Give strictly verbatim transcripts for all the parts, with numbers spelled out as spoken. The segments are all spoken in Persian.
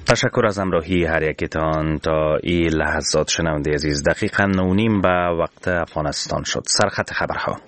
تشکر از همراهی هر یکتان تا این لحظات. شنونده عزیز، دقیقاً نه و نیم به وقت افغانستان شد. سرخط خبرها.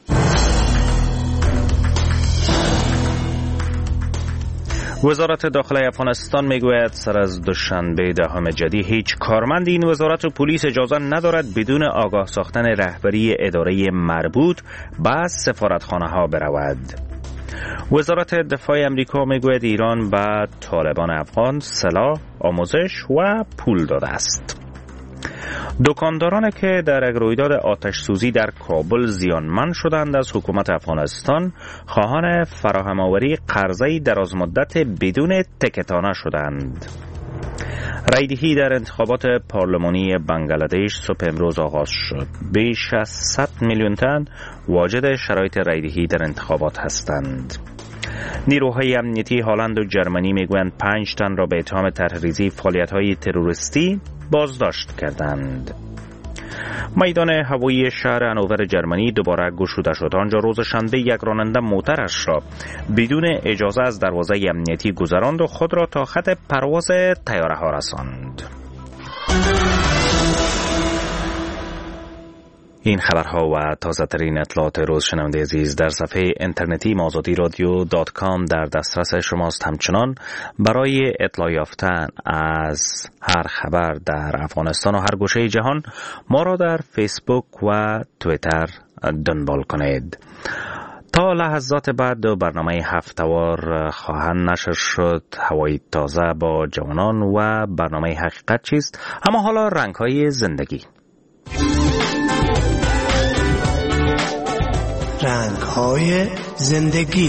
وزارت داخلی افغانستان میگوید سر از دوشنبه دهم جدی هیچ کارمند این وزارت و پلیس اجازه ندارد بدون آگاه ساختن رهبری اداره مربوط به سفارتخانه ها برود. وزارت دفاع امریکا میگوید ایران به طالبان افغان سلاح، آموزش و پول داده است. دکاندارانی که در یک رویداد آتش سوزی در کابل زیانمند شدند از حکومت افغانستان خواهان فراهم آوری قرضه درازمدت بدون تکتانه شدند. رایدهی در انتخابات پارلمانی بنگلادش صبح امروز آغاز شد. بیش از صد میلیون تن واجد شرایط رایدهی در انتخابات هستند. نیروهای امنیتی هلند و جرمنی میگویند پنج تن را به اتهام طرحریزی فعالیت‌های تروریستی بازداشت کردند. میدان هوایی شهر هانوور جرمنی دوباره گشوده شد. آنجا روز شنبه یک راننده موترش را بدون اجازه از دروازه امنیتی گذراند و خود را تا خط پرواز طیاره ها رساند. این خبرها و تازه ترین اطلاعات روز شنونده عزیز در صفحه اینترنتی آزادی رادیو دات کام در دسترس شماست. همچنان برای اطلاع یافتن از هر خبر در افغانستان و هر گوشه جهان ما را در فیسبوک و توییتر دنبال کنید. تا لحظات بعد دو برنامه هفته‌وار خواهند نشر شد: هوای تازه با جوانان و برنامه حقیقت چیست. اما حالا رنگ‌های زندگی. رنگ‌های زندگی.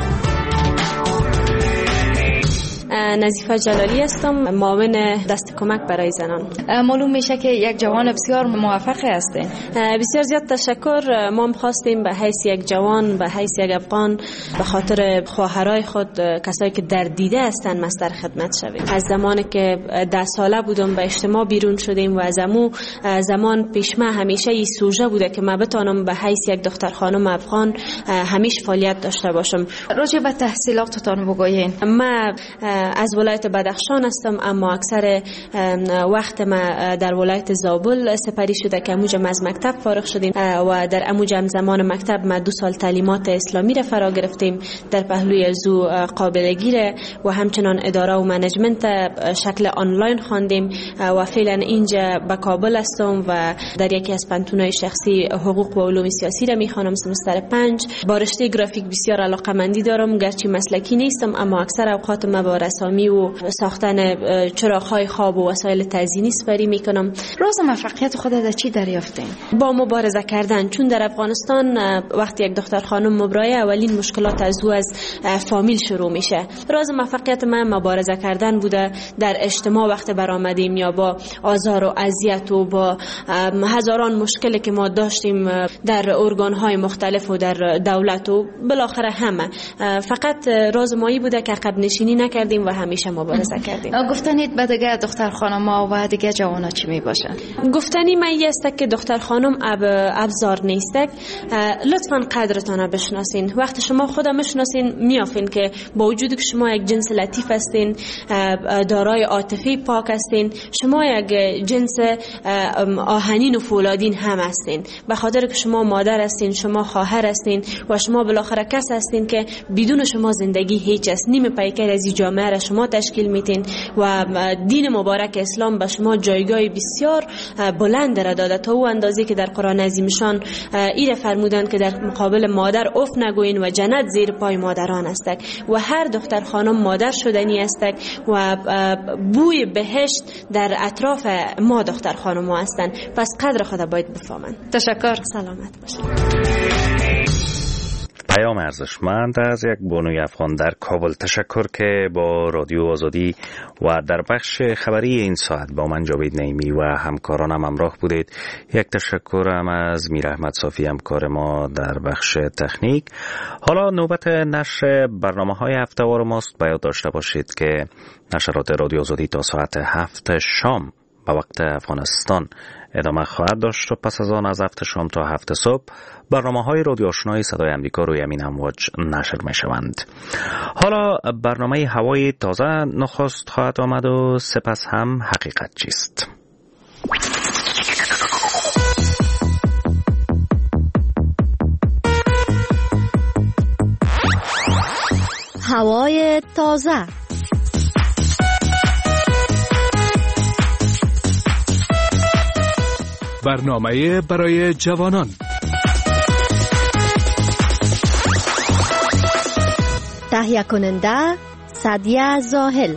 نظیفه جلالی هستم، معاون دست کمک برای زنان. معلوم میشه که یک جوان بسیار موفق هستین. بسیار زیاد تشکر. ما خواستیم به حیث یک جوان، به حیث یک افغان، به خاطر خواهرای خود، کسایی که در دیده هستن، مصدر خدمت شویم. از زمانی که ده ساله بودم به اجتماع بیرون شدیم و از امو زمان پیش من همیشه این سوژه بوده که من بتانم به حیث یک دختر خانم افغان همیشه فعالیت داشته باشم. راجع به تحصیلاتتان بگویین. من از ولایت بدخشان هستم، اما اکثر وقت ما در ولایت زابل سپری شده که اموجم از مکتب فارغ شدیم و در اموجم زمان مکتب ما دو سال تعلیمات اسلامی را فرا گرفتیم در پهلوی زو قابل گیره و همچنان اداره و منیجمنت شکل آنلاین خواندیم و فعلا اینجا به کابل هستم و در یکی از پنتونای شخصی حقوق و علوم سیاسی را میخوانم، سمستر پنج. با رشته گرافیک بسیار علاقه‌مندی دارم، گرچه مسلکی نیستم اما اکثر اوقات ما با رسامی و ساختن چراغ‌های خواب و وسایل تزیینی سپری میکنم. راز موفقیت خودت از چی دریافتین؟ با مبارزه کردن. چون در افغانستان وقتی یک دختر خانم مبرای، اولین مشکلات از او از فامیل شروع میشه. راز موفقیت من مبارزه کردن بوده در اجتماع وقت برآمدیم یا با آزار و اذیت و با هزاران مشکلی که ما داشتیم در ارگان‌های مختلف و در دولت و بالاخره همه. فقط راز مایی بوده که عقب نشینی نکردیم و همیشه مبارزه کردیم. گفتنید به دیگه دختر خانم‌ها و دیگه جوانا چی میباشن؟ گفتنی من این است که دختر خانم اب ابزار نیست. لطفاً قدرتان بشناسین. وقتی شما خود میشناسین میافین که با وجودی که شما یک جنس لطیف هستین، دارای عاطفه پاک هستین، شما یک جنس آهنین و فولادین هم هستین. به خاطر که شما مادر هستین، شما خواهر هستین و شما بالاخره کس هستین که بدون شما زندگی هیچ است. نیم پیکر از جامعه را شما تشکیل میتین و دین مبارک اسلام به شما جایگاه بسیار بلند را داده، تا او اندازه که در قرآن عظیمشان ایره فرمودند که در مقابل مادر اف نگوین و جنت زیر پای مادران است و هر دختر خانم مادر شدنی است و بوی بهشت در اطراف ما دختر خانم ها هستند. پس قدر خود باید بفهمند. تشکر. سلامت باشید. پیام ارزشمند از یک بانوی افغان در کابل. تشکر که با رادیو آزادی و در بخش خبری این ساعت با من جاوید نعیمی و همکارانم همراه بودید. یک تشکرم از میر احمد صافی همکار ما در بخش تکنیک. حالا نوبت نشر برنامه‌های هفته‌وار ماست. باید داشته باشید که نشرات رادیو آزادی تا ساعت هفت شام به وقت افغانستان ادامه خواهد داشت و پس از آن از هفت شام تا هفت صبح برنامه‌های رادیو آشنای صدای آمریکا روی همین امواج نشر می‌شوند. حالا برنامه هوای تازه نخست خواهد آمد و سپس هم حقیقت چیست. هوای تازه. برنامه برای جوانان. تهیه کننده سعدیه زاهل.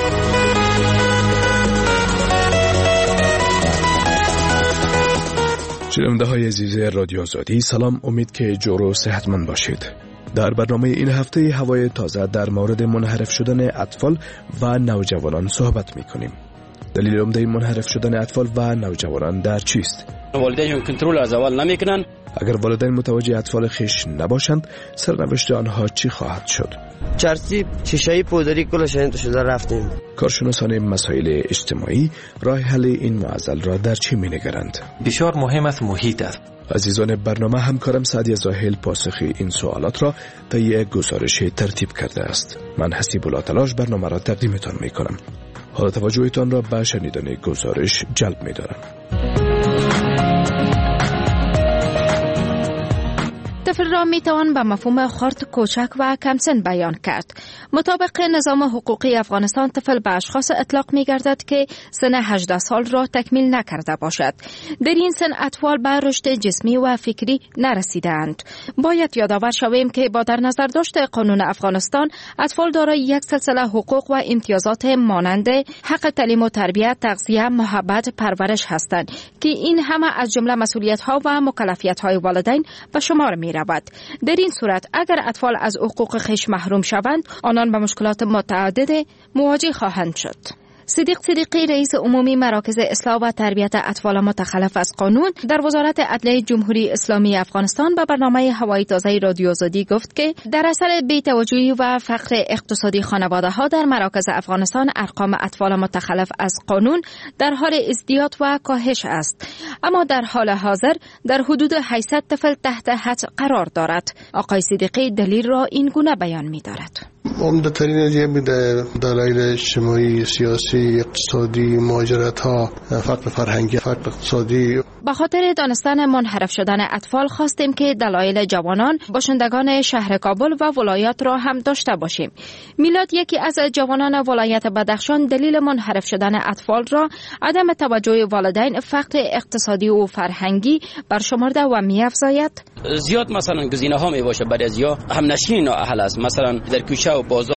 شنونده های عزیز رادیو آزادی، سلام، امید که جور و صحتمند باشید. در برنامه این هفته هوای تازه در مورد منحرف شدن اطفال و نوجوانان صحبت می‌کنیم. دلیل عمده منحرف شدن اطفال و نوجوانان در چیست؟ والدینشون کنترل از اول نمیکنن. اگر والدین متوجه اطفال خویش نباشند، سرنوشت آنها چی خواهد شد؟ چرسی شیشه‌ای پودری کلش انت شده رفتیم. کارشناسان مسائل اجتماعی راه حل این معضل را در چی می‌نگرند؟ بسیار مهم است محیط است. عزیزان برنامه، همکارم سعدیه زاهل پاسخی این سوالات را طی یک گزارش ترتیب کرده است. من حسیب الله تلاش برنامه را تقدیمتان می‌کنم. حالا توجهتان را به شنیدن گزارش جلب می‌دارم. طفل را می توان به مفهوم خرد، کوچک و کمسن بیان کرد. مطابق نظام حقوقی افغانستان، طفل به اشخاص اطلاق می گردد که سن هجده سال را تکمیل نکرده باشد. در این سن اطفال به رشد جسمی و فکری نرسیدند. باید یادآور شویم که با در نظر داشت قانون افغانستان، اطفال دارای یک سلسله حقوق و امتیازات مانند حق تعلیم و تربیت، تغذیه، محبت، پرورش هستند که این همه از جمله مسئولیت ها و مکلفیت های والدین به شمار می رود. در این صورت اگر اطفال از حقوق خویش محروم شوند، آنان به مشکلات متعدد مواجه خواهند شد. صدیق صدیقی، رئیس عمومی مراکز اصلاح و تربیت اطفال متخلف از قانون در وزارت عدلیه جمهوری اسلامی افغانستان به برنامه هوای تازه رادیو آزادی گفت که در اثر بی‌توجهی و فقر اقتصادی خانواده ها در مراکز افغانستان، ارقام اطفال متخلف از قانون در حال ازدیاد و کاهش است، اما در حال حاضر در حدود هشتصد طفل تحت حد قرار دارد. آقای صدیقی دلیل را این گونه بیان می‌دارد. عمده ترین دلایل اجتماعی، سیاسی، اقتصادی، مهاجرت ها، فقر فرهنگی، فقر اقتصادی. به خاطر دانستن منحرف شدن اطفال خواستیم که دلایل جوانان باشندگان شهر کابل و ولایات را هم داشته باشیم. میلاد، یکی از جوانان ولایت بدخشان، دلیل منحرف شدن اطفال را عدم توجه والدین، فقر اقتصادی و فرهنگی برشمرده و می‌افزاید. زیاد مثلا گزینه ها می باشه، برای زیاد هم نشین اهل است، مثلا در کوچه و بازار